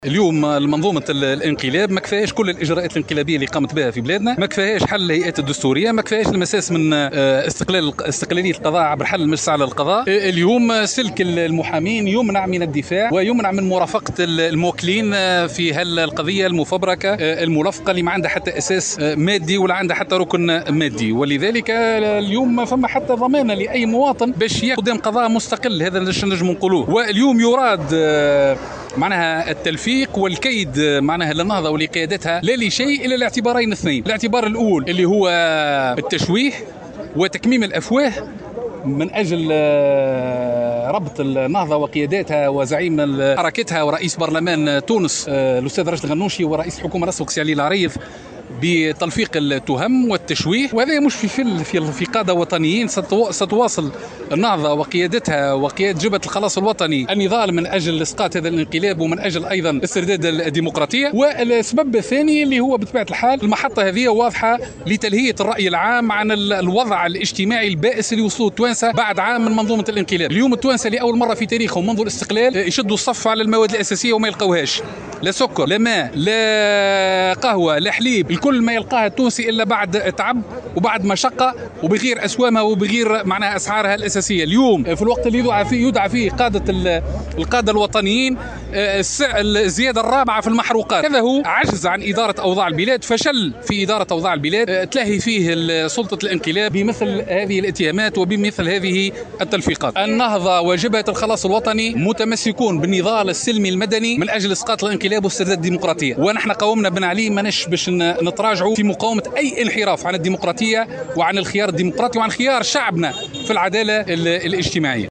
اليوم منظومة الانقلاب ما كفاهاش كل الإجراءات الانقلابية اللي قامت بها في بلادنا، ما كفاهاش حل الهيئات الدستورية، ما كفاهاش المساس من استقلالية القضاء عبر حل المجلس على القضاء. اليوم سلك المحامين يمنع من الدفاع ويمنع من مرافقة الموكلين في هالقضية المفبركة الملفقة اللي ما عندها حتى أساس مادي ولا عندها حتى ركن مادي، ولذلك اليوم ما فما حتى ضمانة لأي مواطن باش يقدم قضاء مستقل. هذا نجم نقولوه. واليوم يراد معناها التلفيق والكيد معناها للنهضة ولقيادتها لا لشيء إلا الاعتبارين اثنين. الاعتبار الأول اللي هو التشويه وتكميم الأفواه من أجل ربط النهضة وقياداتها وزعيم حركتها ورئيس برلمان تونس الأستاذ راشد الغنوشي ورئيس الحكومة الأسبق سي علي العريض بتلفيق التهم والتشويه. وهذا مش في قادة وطنيين. ستواصل النهضة وقيادتها وقيادة جبهة الخلاص الوطني النضال من أجل إسقاط هذا الانقلاب ومن أجل أيضا استرداد الديمقراطية. والسبب الثاني اللي هو بطبيعة الحال المحطة هذه واضحة لتلهية الرأي العام عن الوضع الاجتماعي البائس اللي وصلوا التوانسة بعد عام من منظومة الانقلاب. اليوم التوانسة لأول مرة في تاريخهم منذ الاستقلال يشدوا الصف على المواد الأساسية وما يلقوهاش، لا سكر لا ماء لا قهوة لا حليب، الكل ما يلقاها التونسي إلا بعد تعب وبعد مشقة وبغير أسوامها وبغير معناها أسعارها الأساسية. اليوم في الوقت اللي يدعى فيه القادة الوطنيين الزيادة الرابعة في المحروقات. هذا هو عجز عن إدارة أوضاع البلاد، فشل في إدارة أوضاع البلاد، تلهي فيه سلطة الانقلاب بمثل هذه الاتهامات وبمثل هذه التلفيقات. النهضة وجبهة الخلاص الوطني متمسكون بالنضال السلمي المدني من أجل إسقاط الانقلاب واسترداد الديمقراطية، ونحن قومنا بن علي ماناش باش نتراجعوا في مقاومة أي انحراف عن الديمقراطية وعن الخيار الديمقراطي وعن خيار شعبنا في العدالة الاجتماعية.